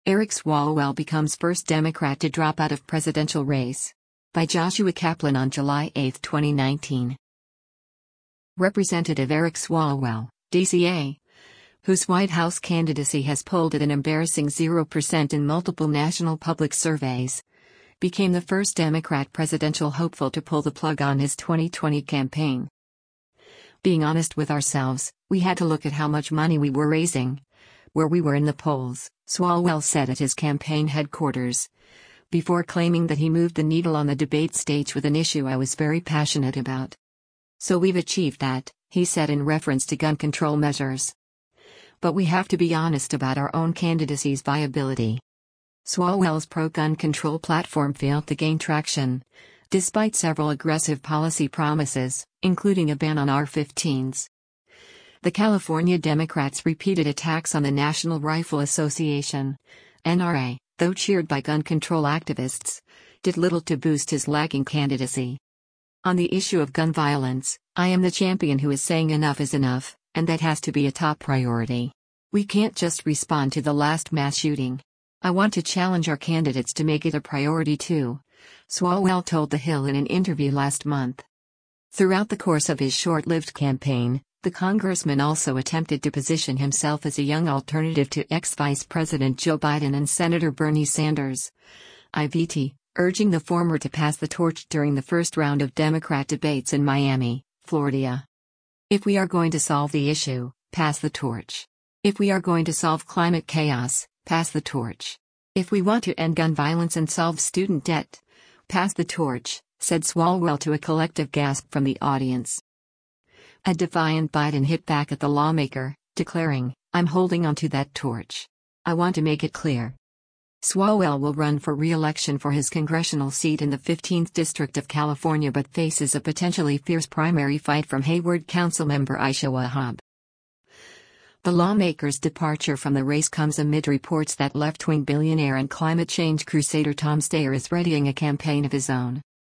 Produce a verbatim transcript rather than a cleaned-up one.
Eric Swalwell becomes first Democrat to drop out of presidential race. By Joshua Kaplan on July eighth, twenty nineteen. Representative Eric Swalwell, D C A, whose White House candidacy has polled at an embarrassing zero percent in multiple national public surveys, became the first Democrat presidential hopeful to pull the plug on his twenty twenty campaign. Being honest with ourselves, we had to look at how much money we were raising, where we were in the polls, Swalwell said at his campaign headquarters, before claiming that he moved the needle on the debate stage with an issue I was very passionate about. So we've achieved that, he said in reference to gun control measures. But we have to be honest about our own candidacy's viability. Swalwell's pro-gun control platform failed to gain traction, despite several aggressive policy promises, including a ban on A R fifteens. The California Democrats' repeated attacks on the National Rifle Association, N R A, though cheered by gun control activists, did little to boost his lagging candidacy. On the issue of gun violence, I am the champion who is saying enough is enough, and that has to be a top priority. We can't just respond to the last mass shooting. I want to challenge our candidates to make it a priority too, Swalwell told The Hill in an interview last month. Throughout the course of his short-lived campaign, the congressman also attempted to position himself as a young alternative to ex-Vice President Joe Biden and Senator Bernie Sanders, I V T, urging the former to pass the torch during the first round of Democrat debates in Miami, Florida. If we are going to solve the issue, pass the torch. If we are going to solve climate chaos, pass the torch. If we want to end gun violence and solve student debt, pass the torch, said Swalwell to a collective gasp from the audience. A defiant Biden hit back at the lawmaker, declaring, "I'm holding on to that torch. I want to make it clear." Swalwell will run for re-election for his congressional seat in the fifteenth District of California but faces a potentially fierce primary fight from Hayward Councilmember Aisha Wahab. The lawmaker's departure from the race comes amid reports that left-wing billionaire and climate change crusader Tom Steyer is readying a campaign of his own.